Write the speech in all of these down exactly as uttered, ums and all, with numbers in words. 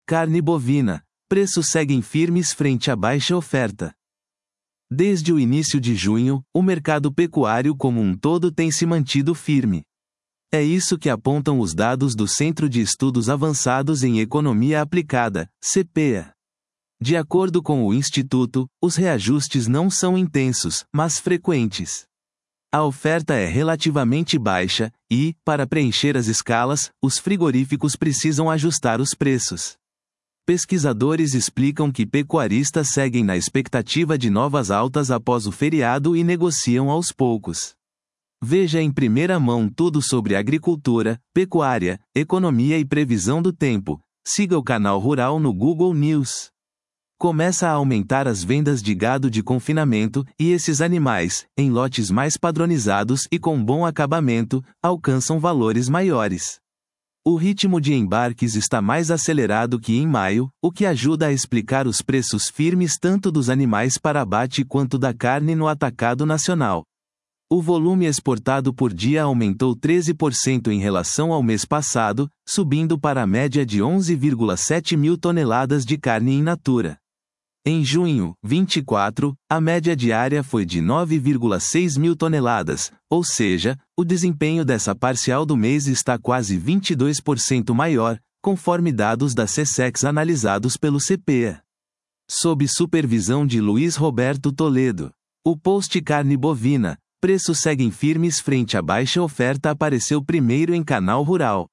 Carne bovina. Preços seguem firmes frente à baixa oferta. Desde o início de junho, o mercado pecuário como um todo tem se mantido firme. É isso que apontam os dados do Centro de Estudos Avançados em Economia Aplicada, C P E A. De acordo com o Instituto, os reajustes não são intensos, mas frequentes. A oferta é relativamente baixa, e, para preencher as escalas, os frigoríficos precisam ajustar os preços. Pesquisadores explicam que pecuaristas seguem na expectativa de novas altas após o feriado e negociam aos poucos. Veja em primeira mão tudo sobre agricultura, pecuária, economia e previsão do tempo. Siga o canal Rural no Google News. Começa a aumentar as vendas de gado de confinamento, e esses animais, em lotes mais padronizados e com bom acabamento, alcançam valores maiores. O ritmo de embarques está mais acelerado que em maio, o que ajuda a explicar os preços firmes tanto dos animais para abate quanto da carne no atacado nacional. O volume exportado por dia aumentou treze por cento em relação ao mês passado, subindo para a média de onze vírgula sete mil toneladas de carne in natura. Em junho, vinte e quatro, a média diária foi de nove vírgula seis mil toneladas, ou seja, o desempenho dessa parcial do mês está quase vinte e dois por cento maior, conforme dados da SECEX analisados pelo C P E A. Sob supervisão de Luiz Roberto Toledo. O post Carne bovina, preços seguem firmes frente à baixa oferta apareceu primeiro em Canal Rural.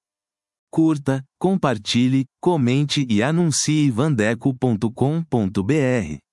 Curta, compartilhe, comente e anuncie vandeco ponto com ponto br.